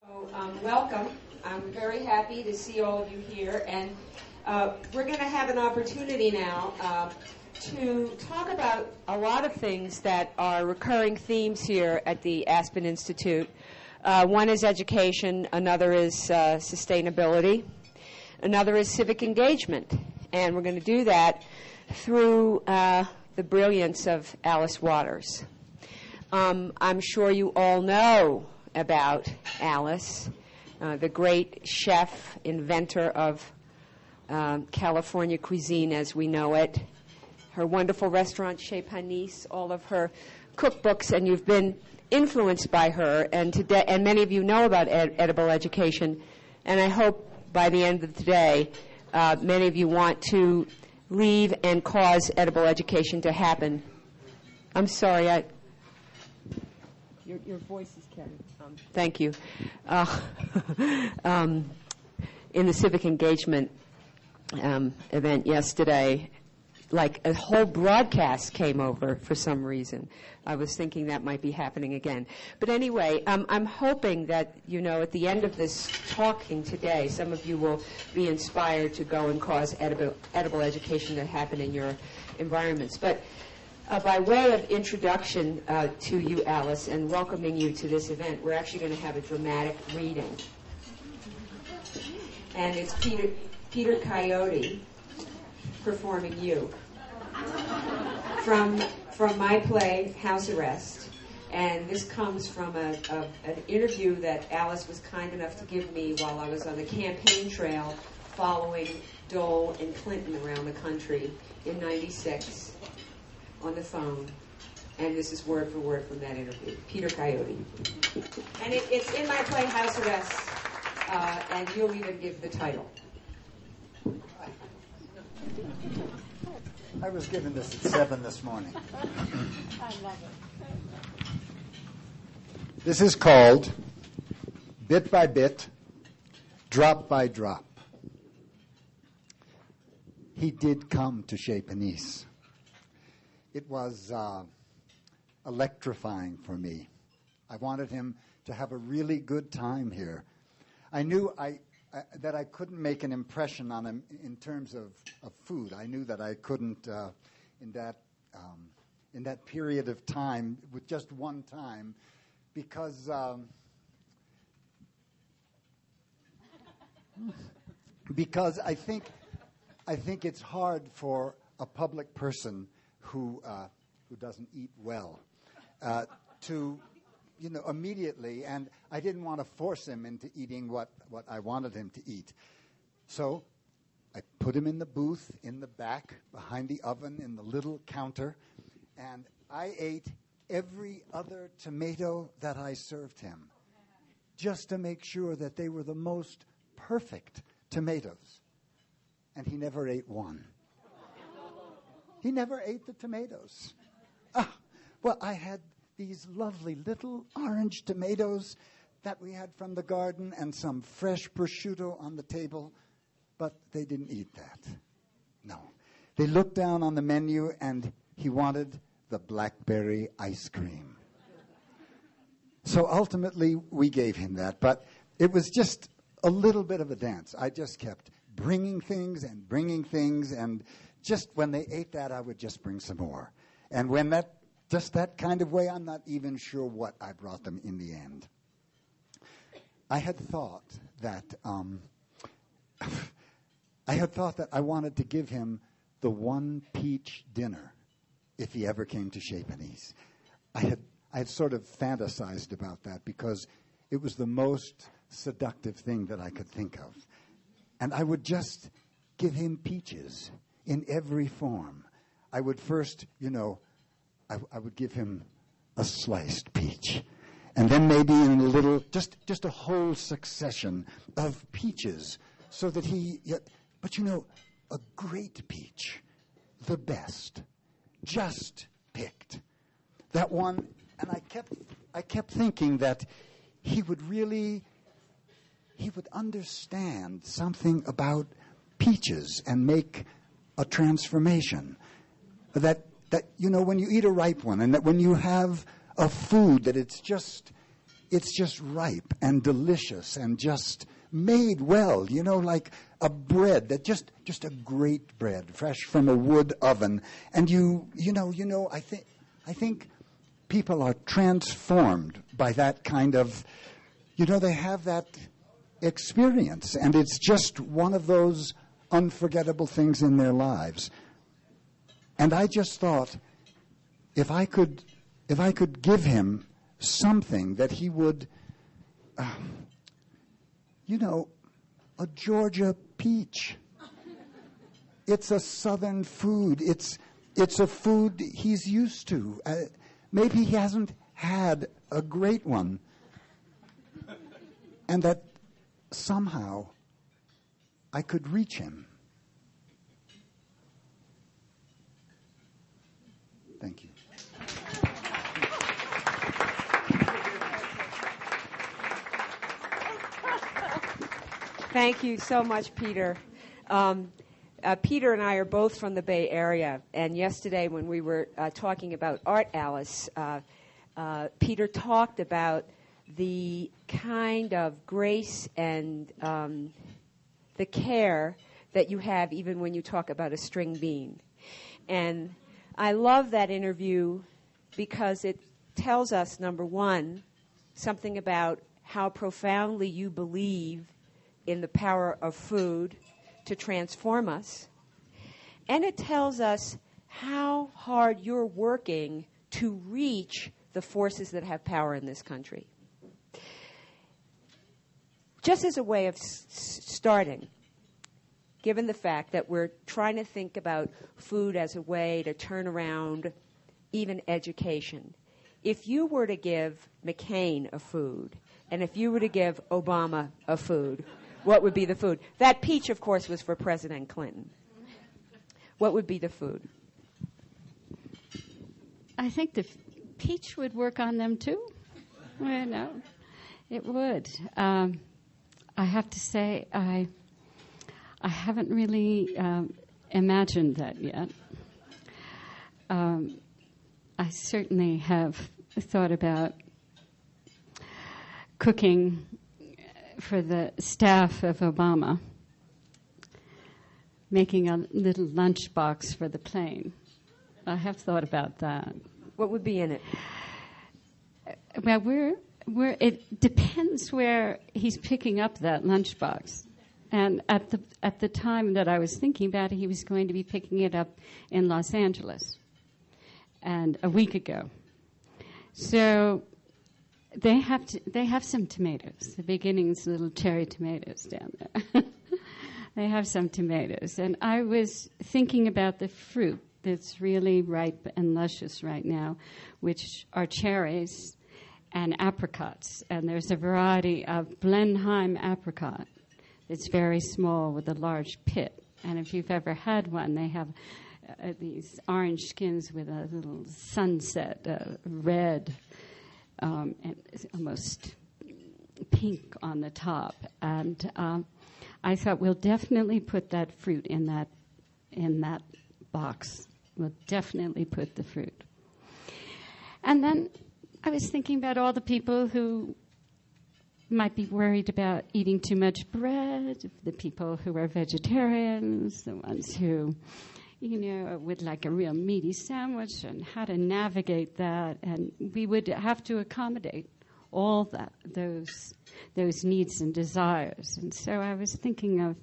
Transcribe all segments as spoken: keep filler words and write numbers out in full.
So, um, welcome. I'm very happy to see all of you here, and uh, we're going to have an opportunity now uh, to talk about a lot of things that are recurring themes here at the Aspen Institute. Uh, one is education, another is uh, sustainability, another is civic engagement, and we're going to do that through uh, the brilliance of Alice Waters. Um, I'm sure you all know about Alice, uh, the great chef, inventor of um, California cuisine as we know it, her wonderful restaurant, Chez Panisse, all of her cookbooks, and you've been influenced by her, and today, and many of you know about ed- edible education, and I hope by the end of today, uh, many of you want to leave and cause edible education to happen. I'm sorry, I... Your, your voice is carried. Um, thank you. Uh, um, in the civic engagement um, event yesterday, like a whole broadcast came over for some reason. I was thinking that might be happening again. But anyway, um, I'm hoping that, you know, at the end of this talking today, some of you will be inspired to go and cause edible, edible education to happen in your environments. But Uh, by way of introduction uh, to you, Alice, and welcoming you to this event, we're actually going to have a dramatic reading. And it's Peter, Peter Coyote performing you from, from my play, House Arrest. And this comes from a, a, an interview that Alice was kind enough to give me while I was on the campaign trail following Dole and Clinton around the country in ninety-six. On the phone, and this is word for word from that interview. Peter Coyote. And it, it's in my play, House Arrest, uh, and you'll even give the title. I was given this at seven this morning. I love it. This is called Bit by Bit, Drop by Drop. He did come to Chez Panisse. It was uh, electrifying for me. I wanted him to have a really good time here. I knew I, I, that I couldn't make an impression on him in terms of, of food. I knew that I couldn't uh, in that um, in that period of time, with just one time, because um, because I think I think it's hard for a public person who uh, who doesn't eat well, uh, to, you know, immediately, and I didn't want to force him into eating what, what I wanted him to eat. So I put him in the booth in the back, behind the oven, in the little counter, and I ate every other tomato that I served him, just to make sure that they were the most perfect tomatoes. And he never ate one. He never ate the tomatoes. Ah, well, I had these lovely little orange tomatoes that we had from the garden and some fresh prosciutto on the table, but they didn't eat that. No. They looked down on the menu, and he wanted the blackberry ice cream. So ultimately, we gave him that, but it was just a little bit of a dance. I just kept bringing things and bringing things, and just when they ate that, I would just bring some more. And when that, just that kind of way, I'm not even sure what I brought them in the end. I had thought that, um, I had thought that I wanted to give him the one peach dinner if he ever came to Chez Panisse. I had, I had sort of fantasized about that because it was the most seductive thing that I could think of. And I would just give him peaches in every form. I would first, you know, I, I would give him a sliced peach. And then maybe in a little, just, just a whole succession of peaches so that he, yeah, but you know, a great peach, the best, just picked. That one, and I kept, I kept thinking that he would really, he would understand something about peaches and make a transformation. That, that, you know, when you eat a ripe one and that when you have a food that it's just, it's just ripe and delicious and just made well, you know, like a bread that just just a great bread, fresh from a wood oven. And you you know, you know, I think I think people are transformed by that kind of, you know, they have that experience, and it's just one of those unforgettable things in their lives. And I just thought, if I could if I could give him something that he would, uh, you know, a Georgia peach. It's a southern food. It's it's a food he's used to. Uh, maybe he hasn't had a great one. And that somehow I could reach him. Thank you. Thank you so much, Peter. Um, uh, Peter and I are both from the Bay Area, and yesterday when we were uh, talking about Art Alice, uh, uh, Peter talked about the kind of grace and um, the care that you have even when you talk about a string bean. And I love that interview because it tells us, number one, something about how profoundly you believe in the power of food to transform us. And it tells us how hard you're working to reach the forces that have power in this country. Just as a way of s- starting, given the fact that we're trying to think about food as a way to turn around even education, if you were to give McCain a food, and if you were to give Obama a food, what would be the food? That peach, of course, was for President Clinton. What would be the food? I think the f- peach would work on them too. Well, no, it would. Um, I have to say, I I haven't really um, imagined that yet. Um, I certainly have thought about cooking for the staff of Obama, making a little lunchbox for the plane. I have thought about that. What would be in it? Well, we're, we're, it depends where he's picking up that lunchbox. And at the at the time that I was thinking about it, he was going to be picking it up in Los Angeles, and a week ago. So they have to, they have some tomatoes. The beginning's little cherry tomatoes down there. They have some tomatoes, and I was thinking about the fruit that's really ripe and luscious right now, which are cherries and apricots. And there's a variety of Blenheim apricot. It's very small with a large pit. And if you've ever had one, they have uh, these orange skins with a little sunset, uh, red, um, and almost pink on the top. And um, I thought we'll definitely put that fruit in that in that box. We'll definitely put the fruit. And then I was thinking about all the people who might be worried about eating too much bread, the people who are vegetarians, the ones who, you know, would like a real meaty sandwich, and how to navigate that. And we would have to accommodate all that, those those needs and desires. And so I was thinking of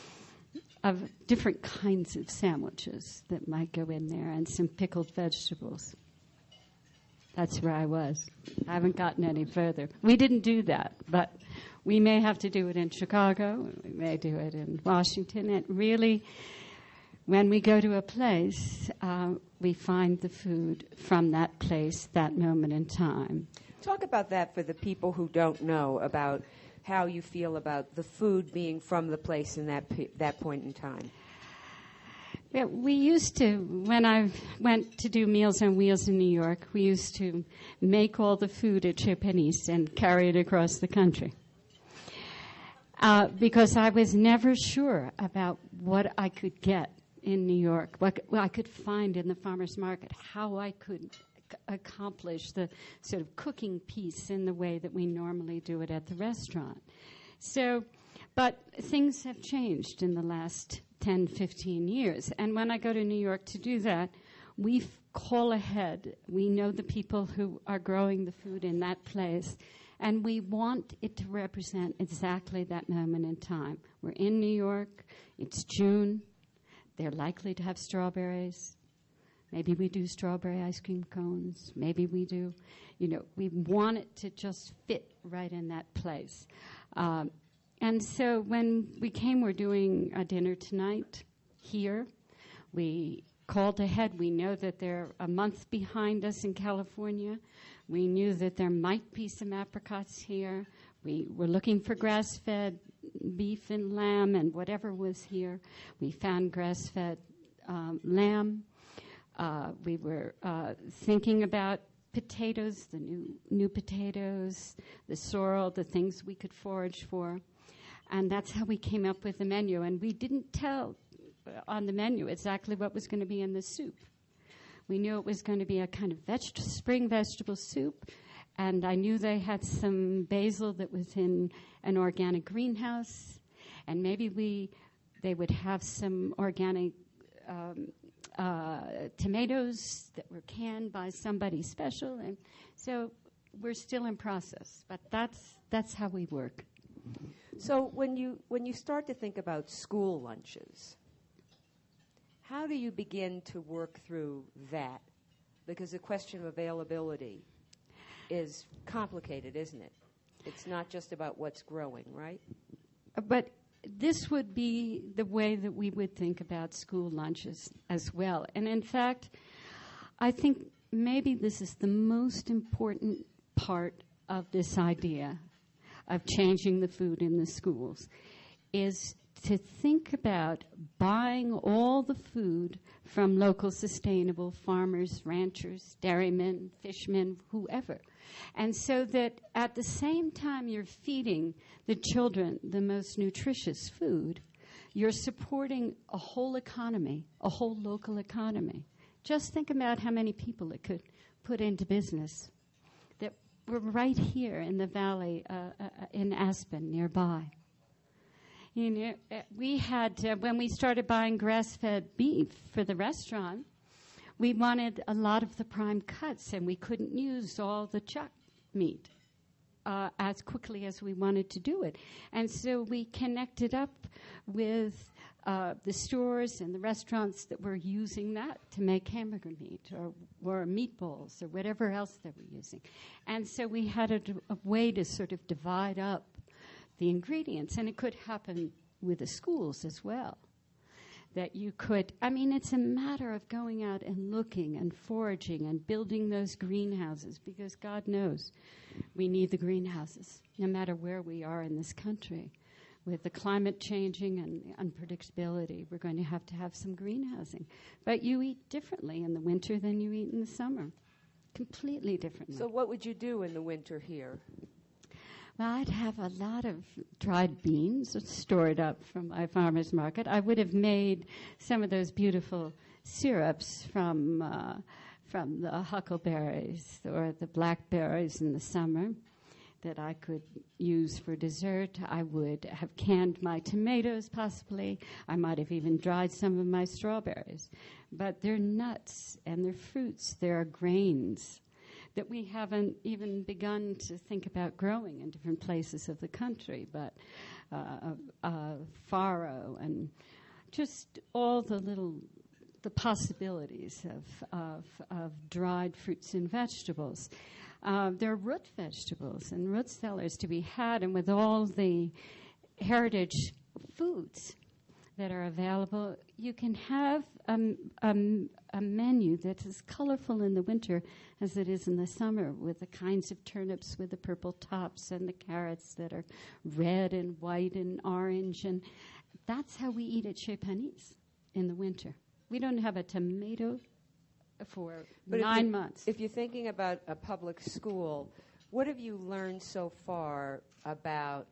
of different kinds of sandwiches that might go in there, and some pickled vegetables. That's where I was. I haven't gotten any further. We didn't do that, but we may have to do it in Chicago. We may do it in Washington. It really, when we go to a place, uh, we find the food from that place, that moment in time. Talk about that for the people who don't know about how you feel about the food being from the place in that p- that point in time. Yeah, we used to, when I went to do Meals on Wheels in New York, we used to make all the food at Chez Panisse and carry it across the country. Uh, because I was never sure about what I could get in New York, what, what I could find in the farmer's market, how I could accomplish the sort of cooking piece in the way that we normally do it at the restaurant. So, but things have changed in the last ten, fifteen years. And when I go to New York to do that, we f- call ahead. We know the people who are growing the food in that place, and we want it to represent exactly that moment in time. We're in New York. It's June. They're likely to have strawberries. Maybe we do strawberry ice cream cones. Maybe we do, you know, we want it to just fit right in that place. Um, and so when we came, we're doing a dinner tonight here. We called ahead. We know that they're a month behind us in California. We knew that there might be some apricots here. We were looking for grass-fed beef and lamb and whatever was here. We found grass-fed um, lamb. Uh, we were uh, thinking about potatoes, the new new potatoes, the sorrel, the things we could forage for. And that's how we came up with the menu. And we didn't tell on the menu exactly what was going to be in the soup. We knew it was going to be a kind of veg- spring vegetable soup. And I knew they had some basil that was in an organic greenhouse. And maybe we they would have some organic um, uh, tomatoes that were canned by somebody special. And so we're still in process. But that's that's how we work. So when you when you start to think about school lunches, how do you begin to work through that? Because the question of availability is complicated, isn't it? It's not just about what's growing, right? But this would be the way that we would think about school lunches as well. And in fact, I think maybe this is the most important part of this idea of changing the food in the schools, is to think about buying all the food from local sustainable farmers, ranchers, dairymen, fishermen, whoever. And so that at the same time you're feeding the children the most nutritious food, you're supporting a whole economy, a whole local economy. Just think about how many people it could put into business that were right here in the valley, uh, uh, in Aspen, nearby. You know, we had, uh, when we started buying grass-fed beef for the restaurant, we wanted a lot of the prime cuts, and we couldn't use all the chuck meat uh, as quickly as we wanted to do it. And so we connected up with uh, the stores and the restaurants that were using that to make hamburger meat or, or meatballs or whatever else they were using. And so we had a, a way to sort of divide up the ingredients, and it could happen with the schools as well. That you could, I mean, it's a matter of going out and looking and foraging and building those greenhouses, because God knows we need the greenhouses, no matter where we are in this country. With the climate changing and unpredictability, we're going to have to have some greenhousing. But you eat differently in the winter than you eat in the summer. Completely differently. So what would you do in the winter here? Well, I'd have a lot of dried beans stored up from my farmer's market. I would have made some of those beautiful syrups from uh, from the huckleberries or the blackberries in the summer that I could use for dessert. I would have canned my tomatoes, possibly. I might have even dried some of my strawberries. But they're nuts and they're fruits. They're grains that we haven't even begun to think about growing in different places of the country, but uh, uh, farro and just all the little, the possibilities of, of, of dried fruits and vegetables. Uh, there are root vegetables and root cellars to be had, and with all the heritage foods that are available, you can have a, a, a menu that's as colorful in the winter as it is in the summer, with the kinds of turnips with the purple tops and the carrots that are red and white and orange. And that's how we eat at Chez Panisse in the winter. We don't have a tomato for but nine if you, months. If you're thinking about a public school, what have you learned so far about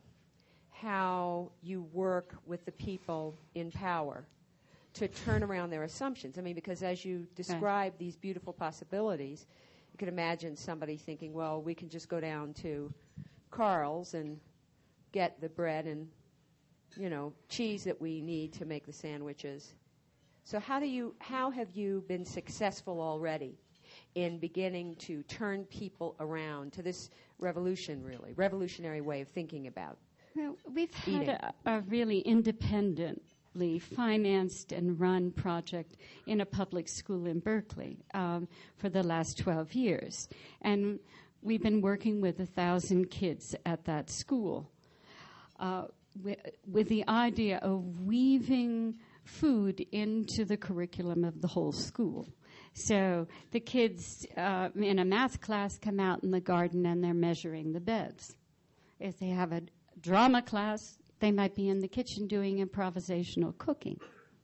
how you work with the people in power to turn around their assumptions? I mean, because as you describe these beautiful possibilities, it can imagine somebody thinking, well, we can just go down to Carl's and get the bread and, you know, cheese that we need to make the sandwiches. So how do you, how have you been successful already in beginning to turn people around to this revolution, really, revolutionary way of thinking about Well, we've had eating? a, a really independently financed and run project in a public school in Berkeley um, for the last twelve years. And we've been working with a thousand kids at that school uh, with, with the idea of weaving food into the curriculum of the whole school. So the kids uh, in a math class come out in the garden and they're measuring the beds. If they have a drama class, they might be in the kitchen doing improvisational cooking.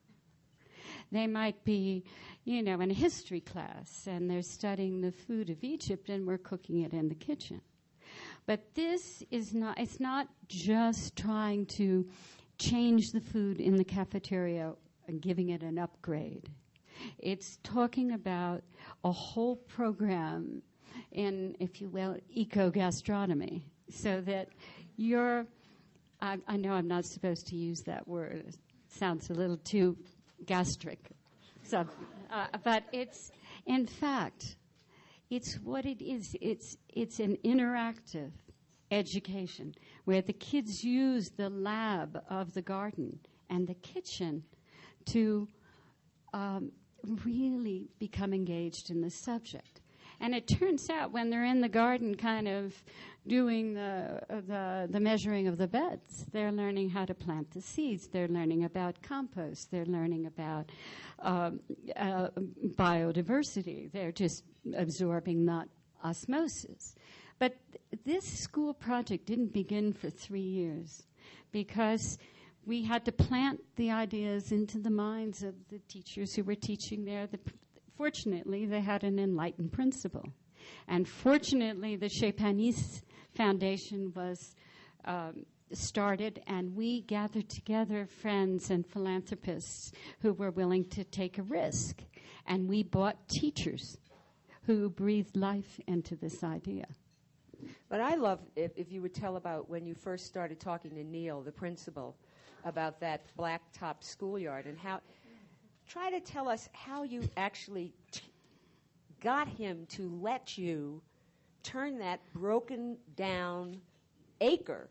They might be, you know, in a history class and they're studying the food of Egypt and we're cooking it in the kitchen. But this is not, it's not just trying to change the food in the cafeteria and giving it an upgrade. It's talking about a whole program in, if you will, eco-gastronomy, so that you're, I, I know I'm not supposed to use that word. It sounds a little too gastric. So, uh, but it's, in fact, it's what it is. It's, it's an interactive education where the kids use the lab of the garden and the kitchen to um, really become engaged in the subject. And it turns out when they're in the garden kind of doing the, uh, the the measuring of the beds, they're learning how to plant the seeds. They're learning about compost. They're learning about um, uh, biodiversity. They're just absorbing, not osmosis. But th- this school project didn't begin for three years because we had to plant the ideas into the minds of the teachers who were teaching there. The, fortunately, they had an enlightened principal. And fortunately, the Chez Panisse Foundation was um, started, and we gathered together friends and philanthropists who were willing to take a risk. And we bought teachers who breathed life into this idea. But I love if, if you would tell about when you first started talking to Neil, the principal, about that blacktop schoolyard and how. Try to tell us how you actually t- got him to let you turn that broken down acre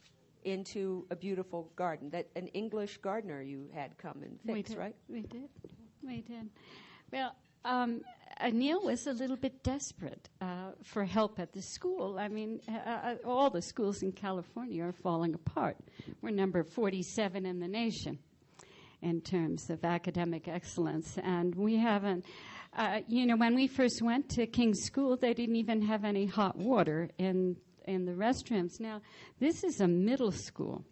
into a beautiful garden. That an English gardener you had come and fix, we did, right? We did. We did. Well, um, uh, Neil was a little bit desperate uh, for help at the school. I mean, uh, uh, all the schools in California are falling apart. We're number forty-seven in the nation in terms of academic excellence. And we haven't, uh, you know, when we first went to King's School, they didn't even have any hot water in in the restrooms. Now, this is a middle school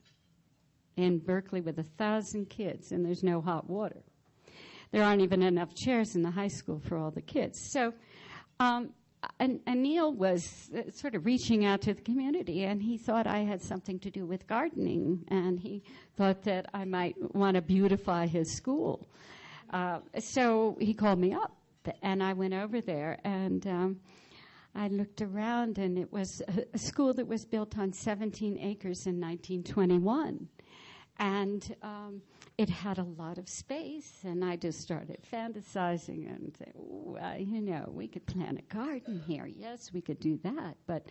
in Berkeley with a thousand kids, and there's no hot water. There aren't even enough chairs in the high school for all the kids. So, um, and, and Neil was uh, sort of reaching out to the community, and he thought I had something to do with gardening, and he thought that I might want to beautify his school. Uh, so he called me up, and I went over there, and um, I looked around, and it was a, a school that was built on seventeen acres in nineteen twenty-one. And um, it had a lot of space, and I just started fantasizing and saying, well, you know, we could plant a garden here. Yes, we could do that. But,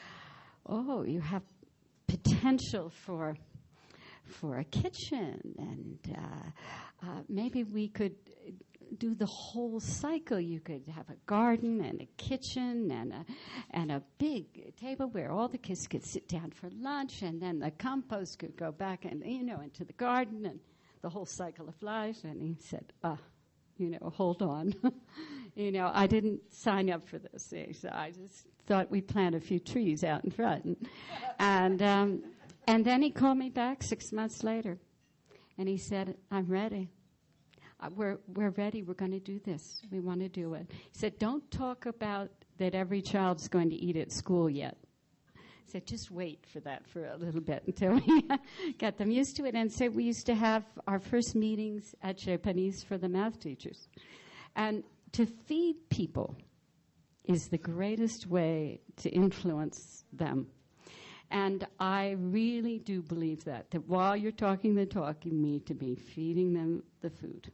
oh, you have potential for for a kitchen, and uh, uh, maybe we could do the whole cycle. You could have a garden and a kitchen and a and a big table where all the kids could sit down for lunch, and then the compost could go back and, you know, into the garden and the whole cycle of life. And he said, ah, you know, hold on. you know, I didn't sign up for this. So I just thought we'd plant a few trees out in front. And, and, um, and then he called me back six months later, and he said, I'm ready. Uh, we're we're ready. We're going to do this. We want to do it. He said, don't talk about that every child's going to eat at school yet. He said, just wait for that for a little bit until we got them used to it. And so we used to have our first meetings at Chez Panisse for the math teachers. And to feed people is the greatest way to influence them. And I really do believe that, that while you're talking the talk, you need to be feeding them the food.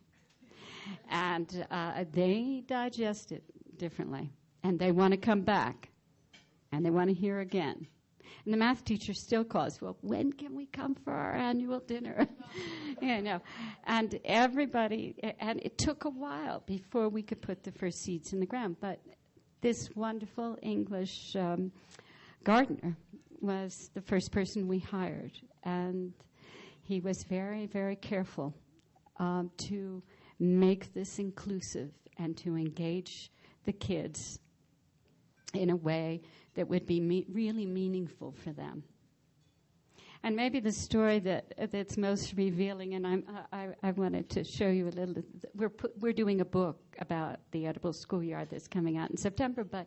And uh, they digest it differently. And they want to come back. And they want to hear again. And the math teacher still calls, well, when can we come for our annual dinner? you know, and everybody, and it took a while before we could put the first seeds in the ground. But this wonderful English um, gardener was the first person we hired. And he was very, very careful um, to make this inclusive and to engage the kids in a way that would be me- really meaningful for them. And maybe the story that that's most revealing, and I'm, I, I wanted to show you a little. We're put, we're doing a book about the edible schoolyard that's coming out in September, but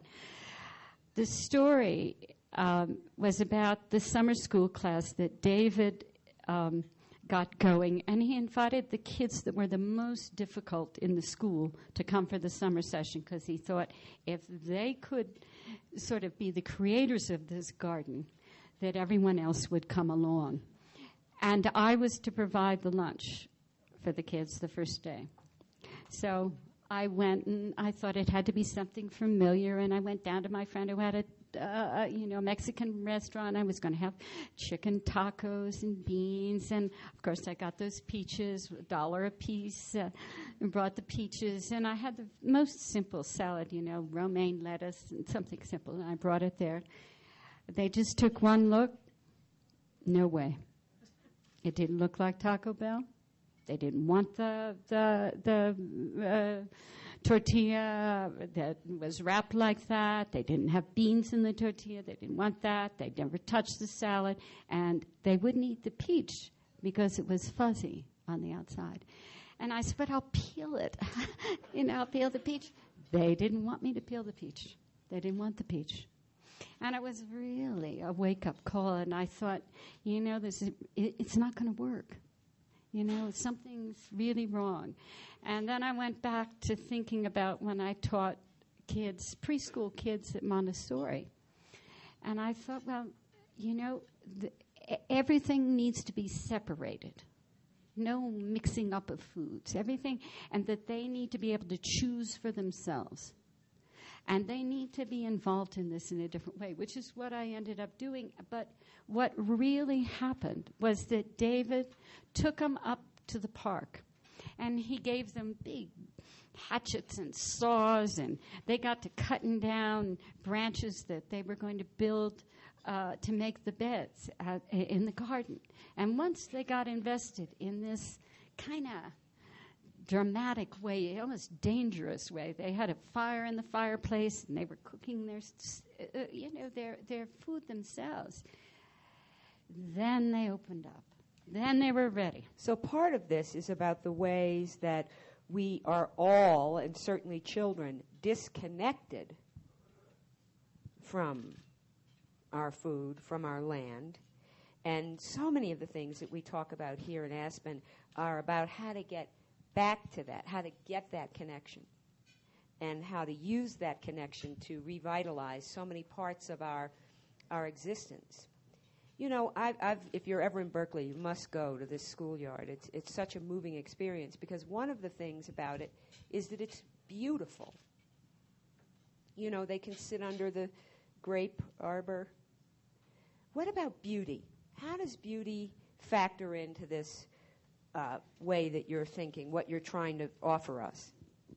the story um, was about the summer school class that David um, got going, and he invited the kids that were the most difficult in the school to come for the summer session because he thought if they could sort of be the creators of this garden, that everyone else would come along. And I was to provide the lunch for the kids the first day. So I went, and I thought it had to be something familiar, and I went down to my friend who had a Uh, you know, Mexican restaurant. I was going to have chicken tacos and beans, and of course I got those peaches, a dollar a piece, uh, and brought the peaches, and I had the most simple salad, you know, romaine lettuce and something simple, and I brought it there. They just took one look. No way. It didn't look like Taco Bell. They didn't want the the the uh, tortilla that was wrapped like that. They didn't have beans in the tortilla. They didn't want that. They never touched the salad. And they wouldn't eat the peach because it was fuzzy on the outside. And I said, but I'll peel it. you know, I'll peel the peach. They didn't want me to peel the peach. They didn't want the peach. And it was really a wake-up call. And I thought, you know, this is, it, it's not going to work. You know, something's really wrong. And then I went back to thinking about when I taught kids, preschool kids at Montessori. And I thought, well, you know, the, everything needs to be separated. No mixing up of foods. Everything, and that they need to be able to choose for themselves. And they need to be involved in this in a different way, which is what I ended up doing. But what really happened was that David took them up to the park, and he gave them big hatchets and saws, and they got to cutting down branches that they were going to build uh, to make the beds uh, in the garden. And once they got invested in this kind of dramatic way, almost dangerous way. They had a fire in the fireplace, and they were cooking their, uh, you know, their their food themselves. Then they opened up. Then they were ready. So part of this is about the ways that we are all, and certainly children, disconnected from our food, from our land. And so many of the things that we talk about here in Aspen are about how to get back to that, how to get that connection, and how to use that connection to revitalize so many parts of our our existence. You know, I've, I've, if you're ever in Berkeley, you must go to this schoolyard. It's it's such a moving experience because one of the things about it is that it's beautiful. You know, they can sit under the grape arbor. What about beauty? How does beauty factor into this Uh, way that you're thinking, what you're trying to offer us?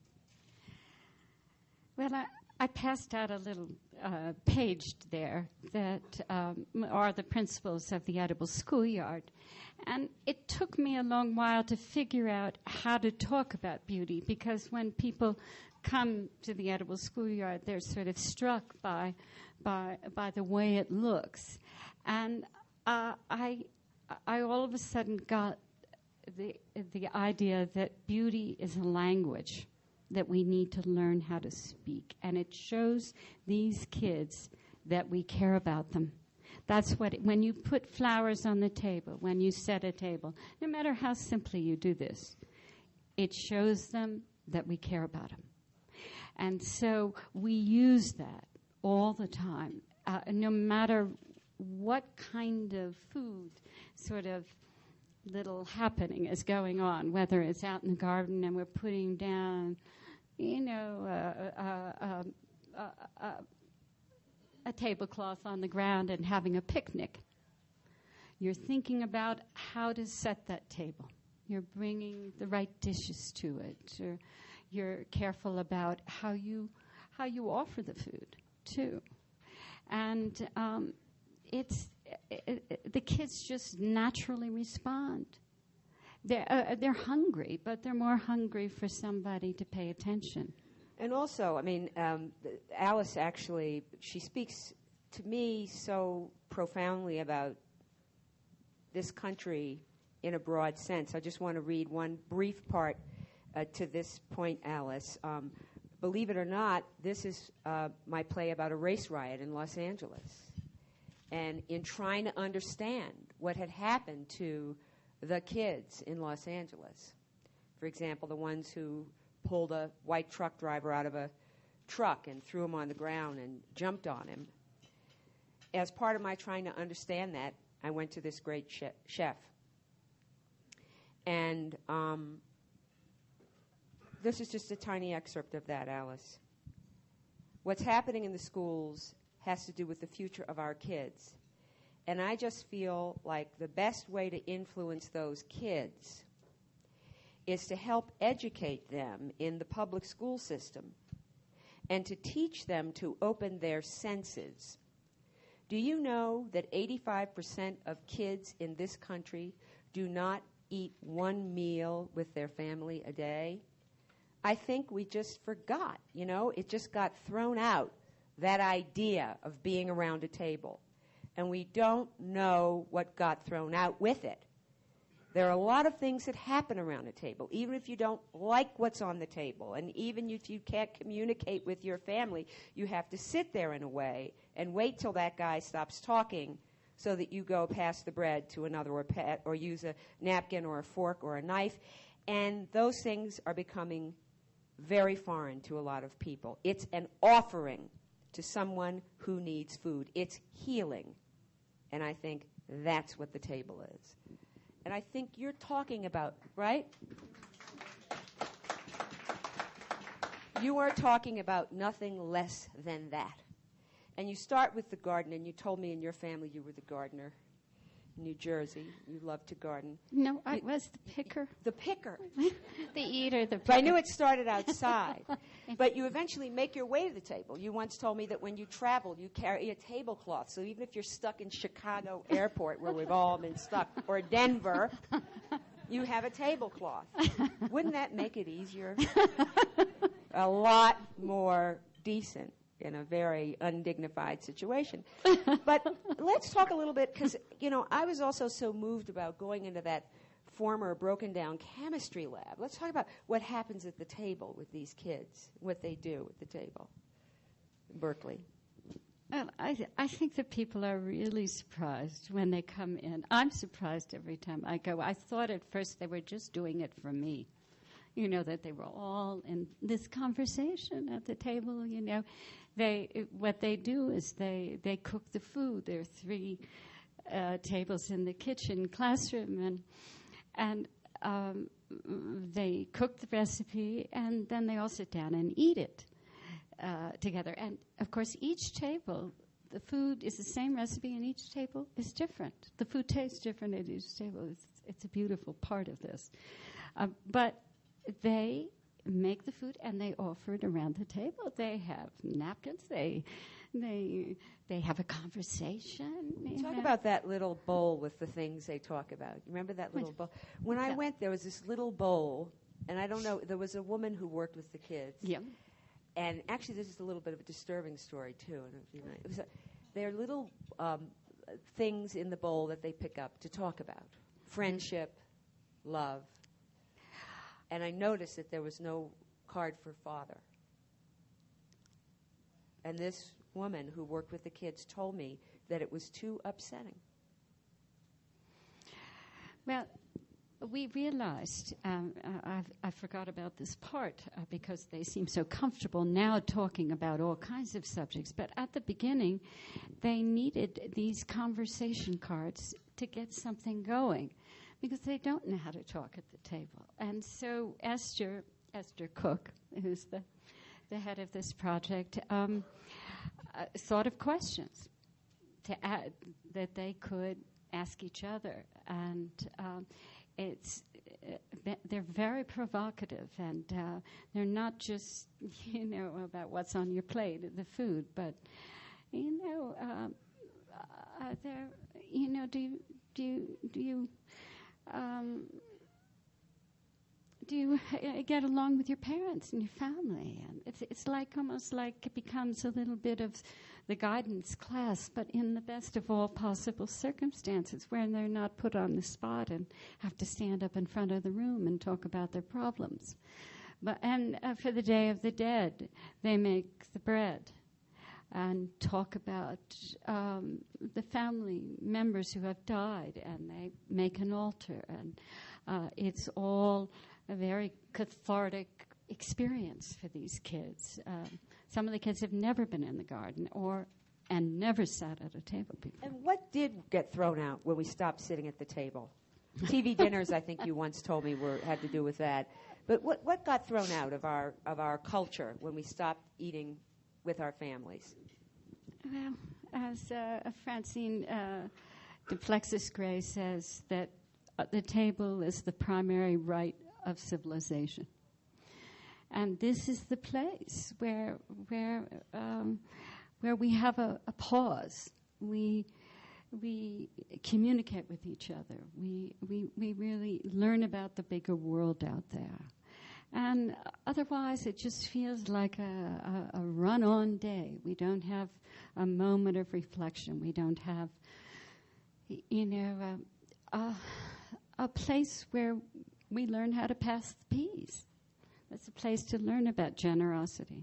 Well, I, I passed out a little uh, page there that um, are the principles of the edible schoolyard. And it took me a long while to figure out how to talk about beauty, because when people come to the edible schoolyard, they're sort of struck by by by the way it looks. And uh, I I all of a sudden got the the idea that beauty is a language that we need to learn how to speak. And it shows these kids that we care about them. That's what, it, when you put flowers on the table, when you set a table, no matter how simply you do this, it shows them that we care about them. And so we use that all the time, uh, no matter what kind of food sort of little happening is going on, whether it's out in the garden and we're putting down, you know, uh, uh, uh, uh, uh, a tablecloth on the ground and having a picnic. You're thinking about how to set that table. You're bringing the right dishes to it. You're, you're careful about how you how you offer the food too, and um, it's it, it, the kids just naturally respond. They're uh, they're hungry, but they're more hungry for somebody to pay attention. And also, I mean, um, Alice actually, she speaks to me so profoundly about this country in a broad sense. I just want to read one brief part uh, to this point, Alice. Um, believe it or not, this is uh, my play about a race riot in Los Angeles. And in trying to understand what had happened to the kids in Los Angeles, for example, the ones who pulled a white truck driver out of a truck and threw him on the ground and jumped on him. As part of my trying to understand that, I went to this great che- chef. And um, this is just a tiny excerpt of that, Alice. What's happening in the schools has to do with the future of our kids. And I just feel like the best way to influence those kids is to help educate them in the public school system and to teach them to open their senses. Do you know that eighty-five percent of kids in this country do not eat one meal with their family a day? I think we just forgot, you know, it just got thrown out, that idea of being around a table. And we don't know what got thrown out with it. There are a lot of things that happen around a table, even if you don't like what's on the table, and even if you can't communicate with your family, you have to sit there in a way and wait till that guy stops talking so that you go pass the bread to another or, pa- or use a napkin or a fork or a knife. And those things are becoming very foreign to a lot of people. It's an offering to someone who needs food. It's healing. And I think that's what the table is. And I think you're talking about, right? You are talking about nothing less than that. And you start with the garden, and you told me in your family you were the gardener in New Jersey. You loved to garden. No, I you, was the picker. The picker. The eater, the picker. But I knew it started outside. But you eventually make your way to the table. You once told me that when you travel, you carry a tablecloth. So even if you're stuck in Chicago Airport, where we've all been stuck, or Denver, you have a tablecloth. Wouldn't that make it easier? A lot more decent in a very undignified situation. But let's talk a little bit, because, you know, I was also so moved about going into that former broken-down chemistry lab. Let's talk about what happens at the table with these kids, what they do at the table in Berkeley. Well, I, th- I think that people are really surprised when they come in. I'm surprised every time I go. I thought at first they were just doing it for me. You know, that they were all in this conversation at the table, you know. They, what they do is they, they cook the food. There are three uh, tables in the kitchen classroom, and and um, they cook the recipe, and then they all sit down and eat it uh, together. And, of course, each table, the food is the same recipe, and each table is different. The food tastes different at each table. It's, it's a beautiful part of this. Uh, but they make the food and they offer it around the table. They have napkins. They they they have a conversation. Talk know. about that little bowl with the things they talk about. You remember that little bowl? When I went, there was this little bowl, and I don't know, there was a woman who worked with the kids. Yeah. And actually, this is a little bit of a disturbing story, too. I don't know if you know. It was a, they're little um, things in the bowl that they pick up to talk about. Friendship, love. And I noticed that there was no card for father. And this woman who worked with the kids told me that it was too upsetting. Well, we realized, um, uh, I've, I forgot about this part uh, because they seem so comfortable now talking about all kinds of subjects, but at the beginning, they needed these conversation cards to get something going because they don't know how to talk at the table. And so Esther, Esther Cook, who's the, the head of this project, um, uh, thought of questions to add that they could ask each other. And um, it's uh, they're very provocative, and uh, they're not just, you know, about what's on your plate, the food, but, you know, um, uh, they're, you know, do you, do you, do you, um, do you uh, get along with your parents and your family? And it's it's like almost like it becomes a little bit of the guidance class, but in the best of all possible circumstances, where they're not put on the spot and have to stand up in front of the room and talk about their problems. But and uh, for the Day of the Dead, they make the bread and talk about um, the family members who have died, and they make an altar, and uh, it's all a very cathartic experience for these kids. Um, some of the kids have never been in the garden or and never sat at a table before. And what did get thrown out when we stopped sitting at the table? T V dinners, I think you once told me, were had to do with that. But what what got thrown out of our of our culture when we stopped eating with our families? Well, as uh, Francine uh, Duplexis Gray says, that uh, the table is the primary right of civilization. And this is the place where where um, where we have a, a pause. We we communicate with each other. We we we really learn about the bigger world out there. And otherwise, it just feels like a, a, a run-on day. We don't have a moment of reflection. We don't have, you know, a, a, a place where we learn how to pass the peas. That's a place to learn about generosity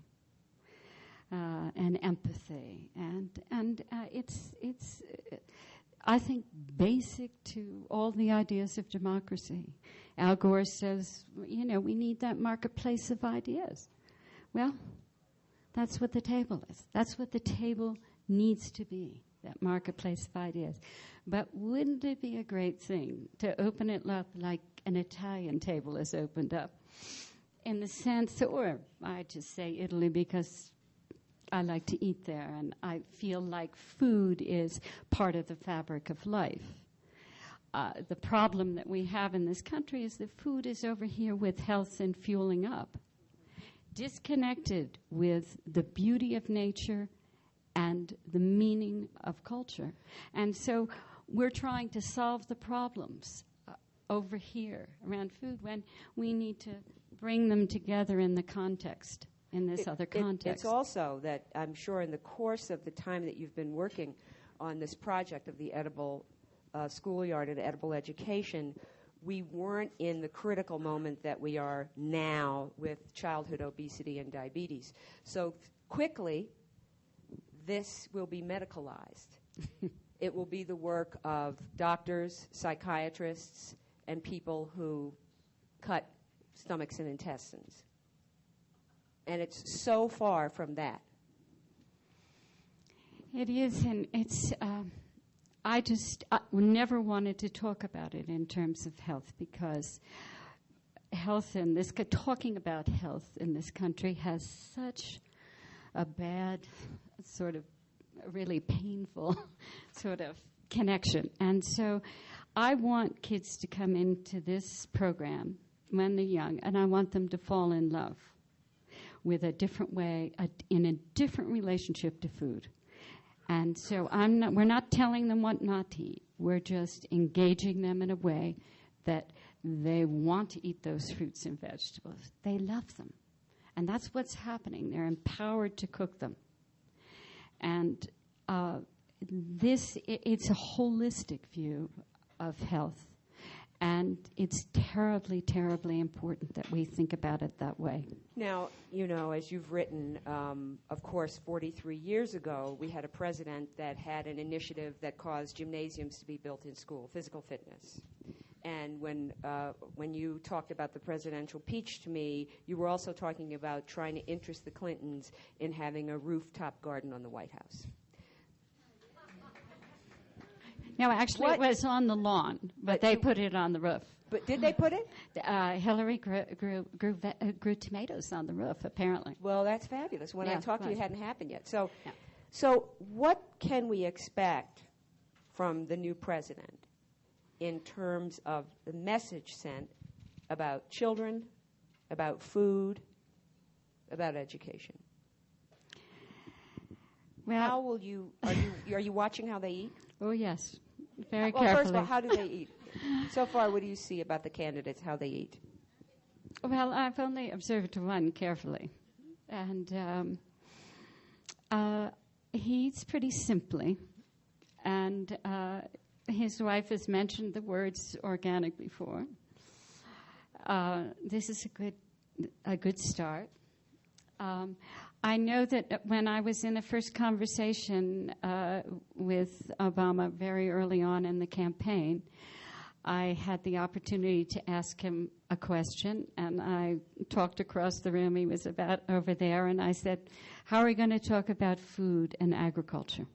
uh, and empathy, and and uh, it's it's uh, I think basic to all the ideas of democracy. Al Gore says, you know, we need that marketplace of ideas. Well, that's what the table is. That's what the table needs to be. That marketplace of ideas. But wouldn't it be a great thing to open it up like an Italian table is opened up? In the sense, or I just say Italy because I like to eat there and I feel like food is part of the fabric of life. Uh, the problem that we have in this country is that food is over here with health and fueling up, disconnected with the beauty of nature and the meaning of culture. And so we're trying to solve the problems uh, over here around food when we need to bring them together in the context, in this it, other it, context. It's also that I'm sure in the course of the time that you've been working on this project of the edible uh, schoolyard and edible education, we weren't in the critical moment that we are now with childhood obesity and diabetes. So th- quickly, this will be medicalized. It will be the work of doctors, psychiatrists, and people who cut stomachs and intestines. And it's so far from that. It is, and it's, um, I just I never wanted to talk about it in terms of health because health in this, talking about health in this country has such a bad, sort of really painful sort of connection. And so I want kids to come into this program when they're young, and I want them to fall in love with a different way, a, in a different relationship to food. And so I'm not, we're not telling them what not to eat. We're just engaging them in a way that they want to eat those fruits and vegetables. They love them. And that's what's happening. They're empowered to cook them. And uh, this, it, it's a holistic view of health. And it's terribly, terribly important that we think about it that way. Now, you know, as you've written, um, of course, forty-three years ago, we had a president that had an initiative that caused gymnasiums to be built in school, physical fitness. And when uh, when you talked about the presidential peach to me, you were also talking about trying to interest the Clintons in having a rooftop garden on the White House. No, actually, What? it was on the lawn, but, But they you- put it on the roof. But did they put it? Uh, Hillary grew, grew, grew, ve- uh, grew tomatoes on the roof, apparently. Well, that's fabulous. When I Yeah, talked to you, right. it hadn't happened yet. So, Yeah. so what can we expect from the new president in terms of the message sent about children, about food, about education? Well, How will you are you are you watching how they eat? oh, yes, very well, carefully. first of all, how do they eat? So far, what do you see about the candidates, how they eat? Well, I've only observed one carefully. And um, uh, he eats pretty simply. And uh, his wife has mentioned the words organic before. Uh, this is a good, a good start. Um, I know that when I was in a first conversation uh, with Obama very early on in the campaign, I had the opportunity to ask him a question, and I talked across the room. He was about over there, and I said, how are we going to talk about food and agriculture?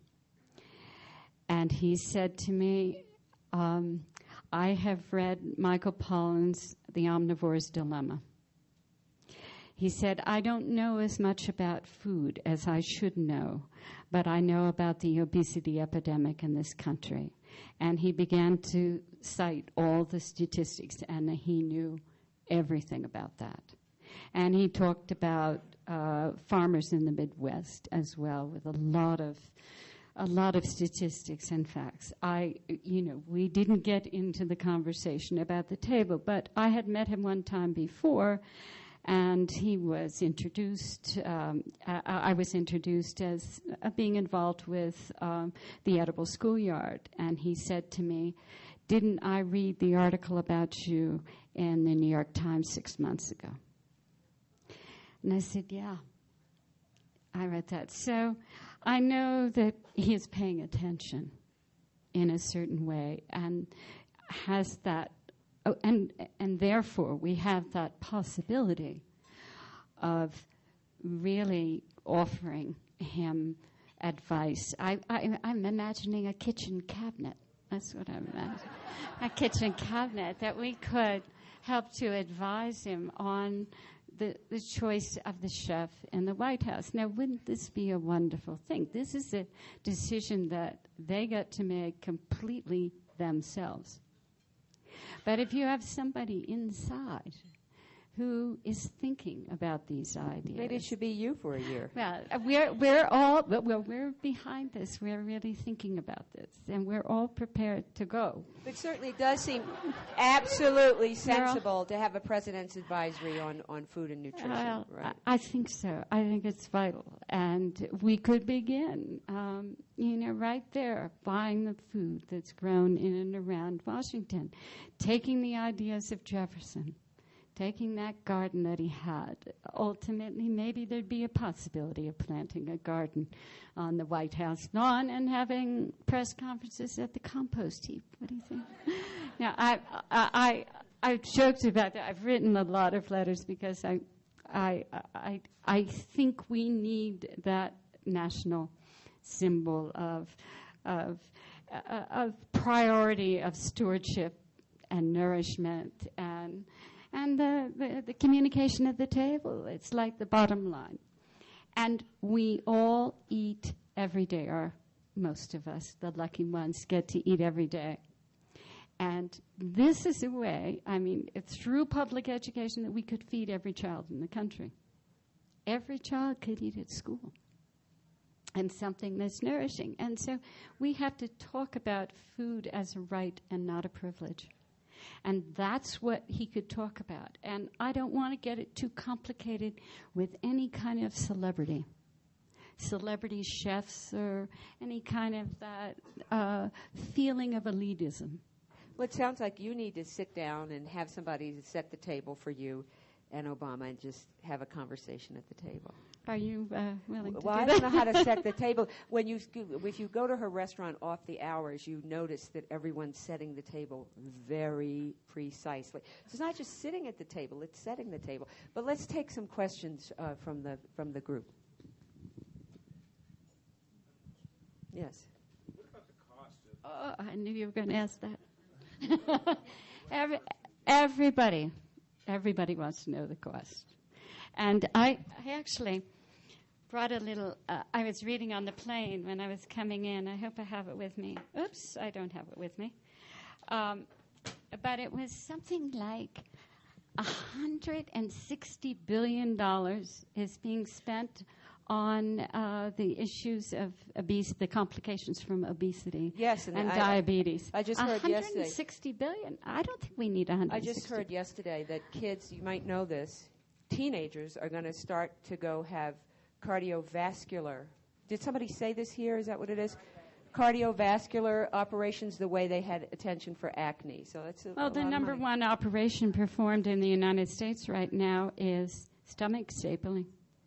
And he said to me, um, I have read Michael Pollan's The Omnivore's Dilemma. He said, I don't know as much about food as I should know, but I know about the obesity epidemic in this country. And he began to cite all the statistics, and he knew everything about that. And he talked about uh, farmers in the Midwest as well, with a lot of a lot of statistics and facts. I, you know, we didn't get into the conversation about the table, but I had met him one time before, and he was introduced, um, I, I was introduced as uh, being involved with um, the Edible Schoolyard. And he said to me, didn't I read the article about you in the New York Times six months ago? And I said, yeah, I read that. So I know that he is paying attention in a certain way and has that. Oh, and and therefore, we have that possibility of really offering him advice. I, I, I'm imagining a kitchen cabinet. That's what I'm imagining. A kitchen cabinet that we could help to advise him on the, the choice of the chef in the White House. Now, wouldn't this be a wonderful thing? This is a decision that they get to make completely themselves. But if you have somebody inside who is thinking about these ideas, Maybe it should be you for a year. well, uh, we're we're all well, we're behind this. We're really thinking about this, and we're all prepared to go. It certainly does seem absolutely all- sensible to have a president's advisory on, on food and nutrition. Well, right? I, I think so. I think it's vital, and we could begin, um, you know, right there, buying the food that's grown in and around Washington, taking the ideas of Jefferson, taking that garden that he had. Ultimately, maybe there'd be a possibility of planting a garden on the White House lawn and having press conferences at the compost heap. What do you think? Now, I, I, I, I've joked about that. I've written a lot of letters because I, I, I, I think we need that national symbol of, of, uh, of priority of stewardship and nourishment and and the, the, the communication at the table. It's like the bottom line. And we all eat every day, or most of us, the lucky ones, get to eat every day. And this is a way, I mean, it's through public education that we could feed every child in the country. Every child could eat at school. And something that's nourishing. And so we have to talk about food as a right and not a privilege. And that's what he could talk about. And I don't want to get it too complicated with any kind of celebrity. Celebrity chefs or any kind of that uh, feeling of elitism. Well, it sounds like you need to sit down and have somebody to set the table for you and Obama and just have a conversation at the table. Are you uh, willing to well, do I that? don't know how to set the table. When you if you go to her restaurant off the hours, you notice that everyone's setting the table very precisely. So it's not just sitting at the table; it's setting the table. But let's take some questions uh, from the from the group. Yes. What about the cost of? Oh, I knew you were going to ask that. Every, everybody, everybody wants to know the cost. And I, I actually brought a little, uh, I was reading on the plane when I was coming in. I hope I have it with me. Oops, I don't have it with me. Um, but it was something like one hundred sixty billion dollars is being spent on uh, the issues of obesity, the complications from obesity yes, and, and I, diabetes. I just heard one hundred yesterday. one hundred sixty billion. I don't think we need one hundred. I just heard yesterday that kids, you might know this, teenagers are going to start to go have cardiovascular. Did somebody say this here? Is that what it is? Cardiovascular operations, the way they had attention for acne. So that's a, well, a the lot number of money. one operation performed in the United States right now is stomach stapling.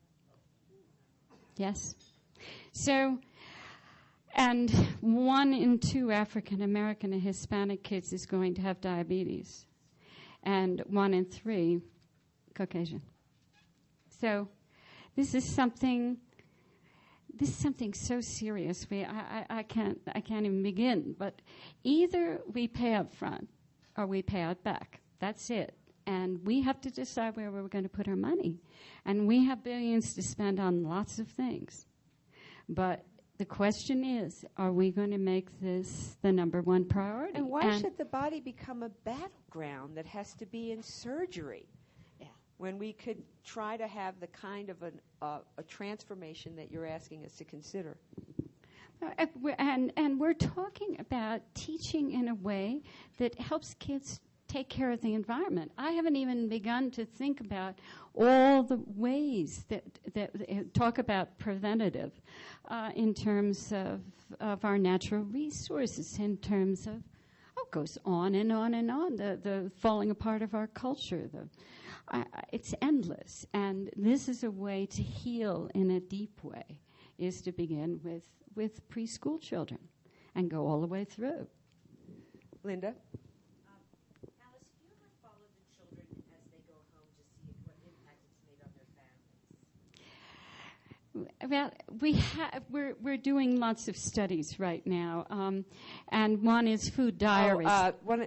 Yes. So, and one in two African American and Hispanic kids is going to have diabetes, and one in three Caucasian. So, this is something. This is something so serious. We, I, I, I can't, I can't even begin. But either we pay up front, or we pay out back. That's it. And we have to decide where we're going to put our money. And we have billions to spend on lots of things. But the question is, are we going to make this the number one priority? And why and should the body become a battleground that has to be in surgery? Yeah. When we could try to have the kind of an, uh, a transformation that you're asking us to consider. Uh, we're- And, and we're talking about teaching in a way that helps kids take care of the environment. I haven't even begun to think about all the ways that, that uh, talk about preventative uh, in terms of, of our natural resources, in terms of, oh, it goes on and on and on, the, the falling apart of our culture. The, I, it's endless. And this is a way to heal in a deep way, is to begin with, with preschool children and go all the way through. Linda? Alice, have you ever followed the children as they go home to see what impact it's made on their families? Well, we have we're we're doing lots of studies right now, um, and one is food diaries. Oh, uh, one,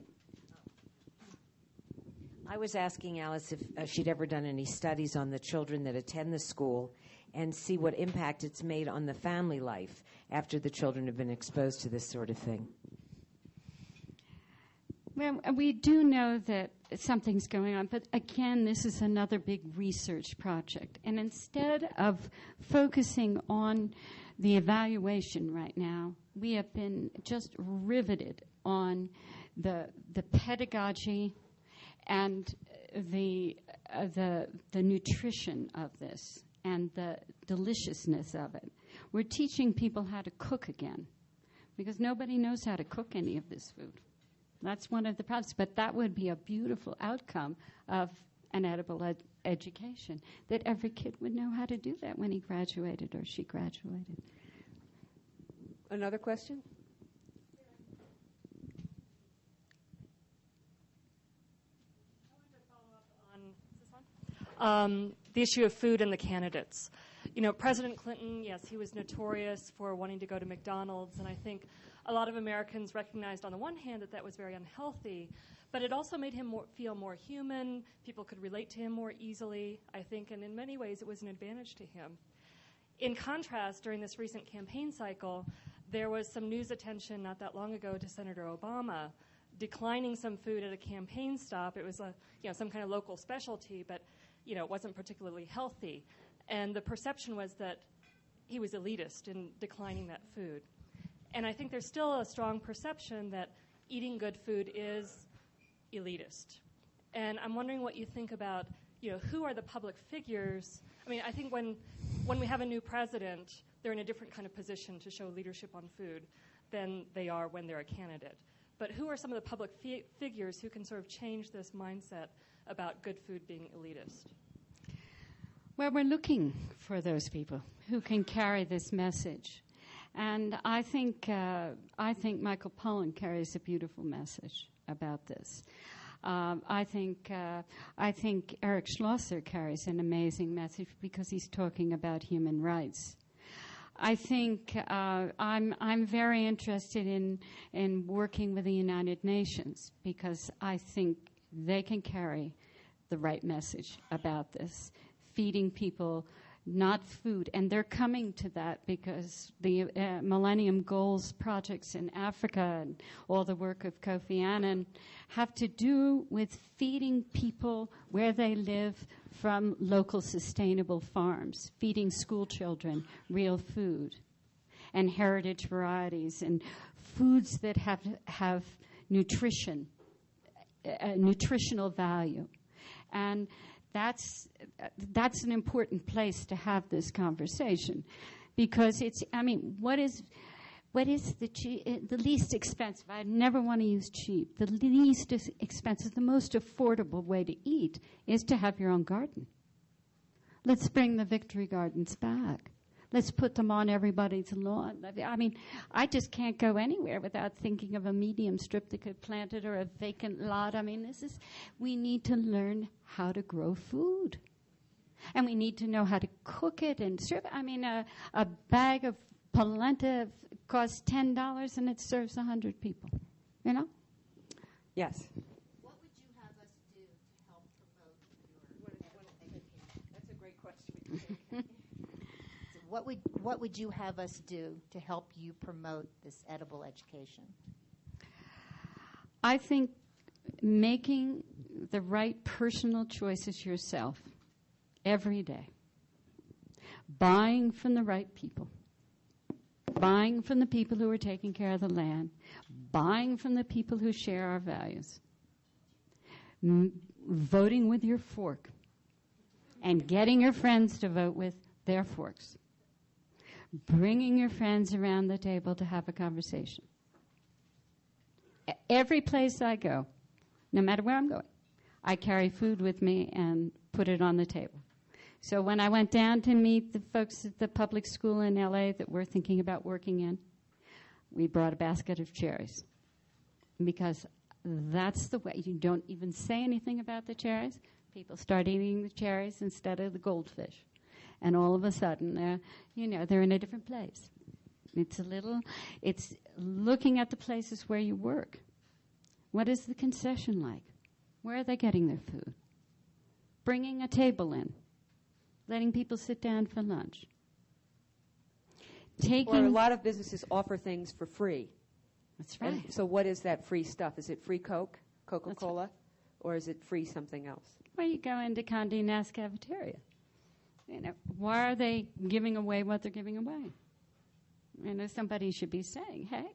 I was asking Alice if uh, she'd ever done any studies on the children that attend the school and see what impact it's made on the family life after the children have been exposed to this sort of thing. Well, we do know that something's going on, but again, this is another big research project. And instead of focusing on the evaluation right now, we have been just riveted on the the pedagogy and the uh, the the nutrition of this and the deliciousness of it. We're teaching people how to cook again, because nobody knows how to cook any of this food. That's one of the problems, but that would be a beautiful outcome of an edible ed- education, that every kid would know how to do that when he graduated or she graduated. another question? Um, the issue of food and the candidates. You know, President Clinton, yes, he was notorious for wanting to go to McDonald's, and I think a lot of Americans recognized on the one hand that that was very unhealthy, but it also made him more, feel more human. People could relate to him more easily, I think, and in many ways it was an advantage to him. In contrast, during this recent campaign cycle, there was some news attention not that long ago to Senator Obama declining some food at a campaign stop. It was a, you know, some kind of local specialty, but you know, it wasn't particularly healthy. And the perception was that he was elitist in declining that food. And I think there's still a strong perception that eating good food is elitist. And I'm wondering what you think about, you know, who are the public figures? I mean, I think when when we have a new president, they're in a different kind of position to show leadership on food than they are when they're a candidate. But who are some of the public fi- figures who can sort of change this mindset about good food being elitist? Well, we're looking for those people who can carry this message. And I think uh, I think Michael Pollan carries a beautiful message about this. Um, I think uh, I think Eric Schlosser carries an amazing message because he's talking about human rights. I think uh, I'm I'm very interested in in working with the United Nations because I think they can carry the right message about this, feeding people not food. And they're coming to that because the uh, Millennium Goals projects in Africa and all the work of Kofi Annan have to do with feeding people where they live from local sustainable farms, feeding school children real food and heritage varieties and foods that have have nutrition, uh, nutritional value. And That's that's an important place to have this conversation, because it's. I mean, what is what is the che- the least expensive? I never want to use cheap. The least expensive, the most affordable way to eat is to have your own garden. Let's bring the Victory Gardens back. Let's put them on everybody's lawn. I mean, I just can't go anywhere without thinking of a medium strip that could plant it or a vacant lot. I mean, this is, we need to learn how to grow food. And we need to know how to cook it and serve it. I mean, a, a bag of polenta costs ten dollars and it serves one hundred people, you know? Yes. What would you have us do to help promote your education? That's a great question. What would what would you have us do to help you promote this edible education? I think making the right personal choices yourself every day, buying from the right people, buying from the people who are taking care of the land, buying from the people who share our values, m- voting with your fork, and getting your friends to vote with their forks. Bringing your friends around the table to have a conversation. E- Every place I go, no matter where I'm going, I carry food with me and put it on the table. So when I went down to meet the folks at the public school in L A that we're thinking about working in, we brought a basket of cherries. Because that's the way. You don't even say anything about the cherries. People start eating the cherries instead of the goldfish. And all of a sudden, they're, you know, they're in a different place. It's a little, it's looking at the places where you work. What is the concession like? Where are they getting their food? Bringing a table in. Letting people sit down for lunch. Taking. Or a lot of businesses offer things for free. That's right. And so what is that free stuff? Is it free Coke, Coca-Cola, right. or is it free something else? Well, you go into Condé Nast cafeteria. You know, why are they giving away what they're giving away? You know, somebody should be saying, hey,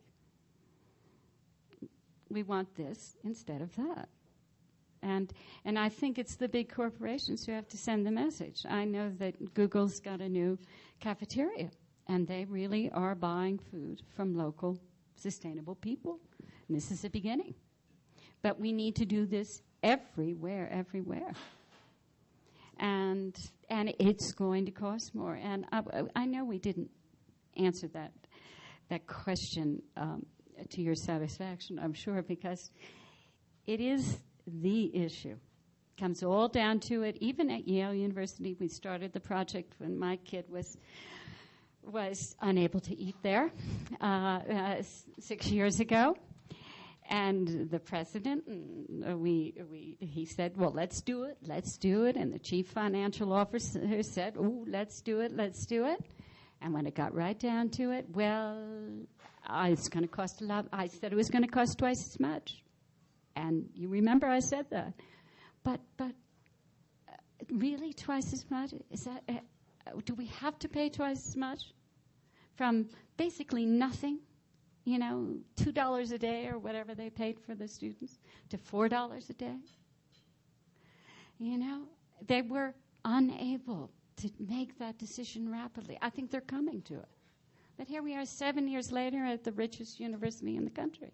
we want this instead of that. And and I think it's the big corporations who have to send the message. I know that Google's got a new cafeteria, and they really are buying food from local, sustainable people. And this is the beginning. But we need to do this everywhere, everywhere. And and it's going to cost more. And I, I know we didn't answer that that question um, to your satisfaction, I'm sure, because it is the issue. Comes all down to it. Even at Yale University, we started the project when my kid was was unable to eat there uh, uh, s- six years ago. And the president, uh, we, we, he said, well, let's do it, let's do it. And the chief financial officer said, oh, let's do it, let's do it. And when it got right down to it, well, uh, it's going to cost a lot. I said it was going to cost twice as much. And you remember I said that. But, but uh, really twice as much? Is that, uh, do we have to pay twice as much? From basically nothing? You know, two dollars a day or whatever they paid for the students, to four dollars a day. You know, they were unable to make that decision rapidly. I think they're coming to it. But here we are seven years later at the richest university in the country.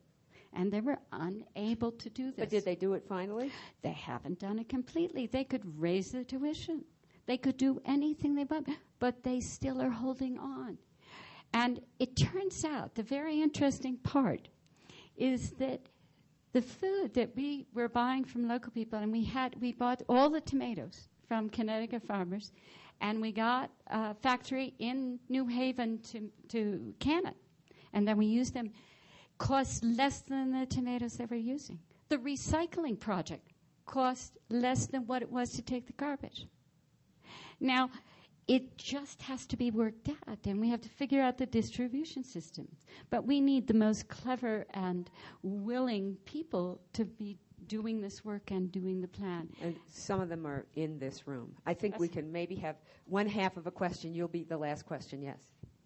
and they were unable to do this. But did they do it finally? They haven't done it completely. They could raise the tuition. They could do anything they want, but they still are holding on. And it turns out the very interesting part is that the food that we were buying from local people, and we had we bought all the tomatoes from Connecticut farmers, and we got a factory in New Haven to to can it, and then we used them. Cost less than the tomatoes they were using. The recycling project cost less than what it was to take the garbage. Now, it just has to be worked out, and we have to figure out the distribution system. But we need the most clever and willing people to be doing this work and doing the plan. And some of them are in this room. I think Yes. we can maybe have one half of a question. You'll be the last question, yes.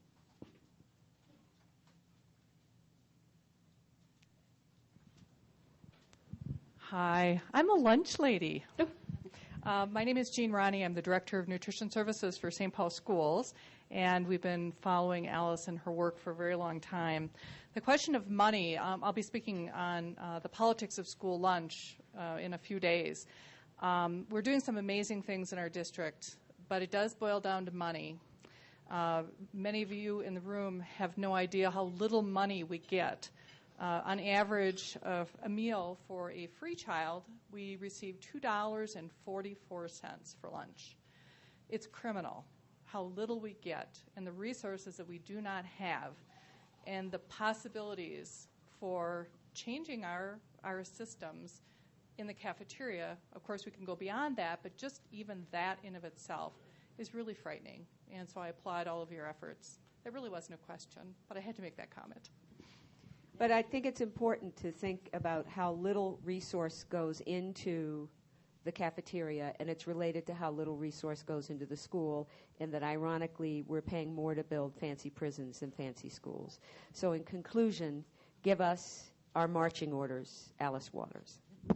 Hi, I'm a lunch lady. Uh, my name is Jean Ronnie. I'm the Director of Nutrition Services for Saint Paul Schools, and we've been following Alice and her work for a very long time. The question of money, um, I'll be speaking on uh, the politics of school lunch uh, in a few days. Um, we're doing some amazing things in our district, but it does boil down to money. Uh, many of you in the room have no idea how little money we get. Uh, on average, uh, a meal for a free child, we receive two dollars and forty-four cents for lunch. It's criminal how little we get and the resources that we do not have and the possibilities for changing our, our systems in the cafeteria. Of course, we can go beyond that, but just even that in of itself is really frightening. And so I applaud all of your efforts. There really wasn't a question, but I had to make that comment. But I think it's important to think about how little resource goes into the cafeteria, and it's related to how little resource goes into the school, and that ironically we're paying more to build fancy prisons than fancy schools. So in conclusion, give us our marching orders, Alice Waters.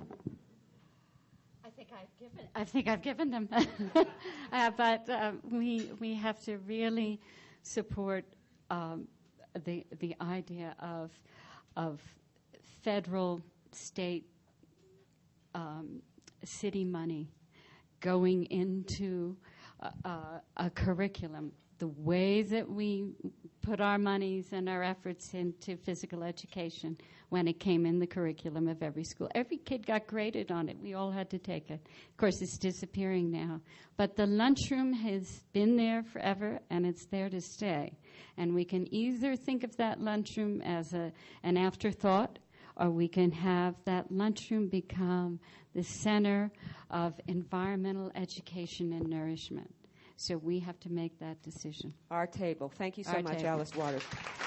I think I've given. I think I've given them, uh, but uh, we we have to really support um, the the idea of of federal, state, um, city money going into a, a, a curriculum. The way that we put our monies and our efforts into physical education when it came in the curriculum of every school. Every kid got graded on it. We all had to take it. Of course, it's disappearing now. But the lunchroom has been there forever, and it's there to stay. And we can either think of that lunchroom as a, an afterthought, or we can have that lunchroom become the center of environmental education and nourishment. So we have to make that decision. Our table. Thank you so Our much, table. Alice Waters.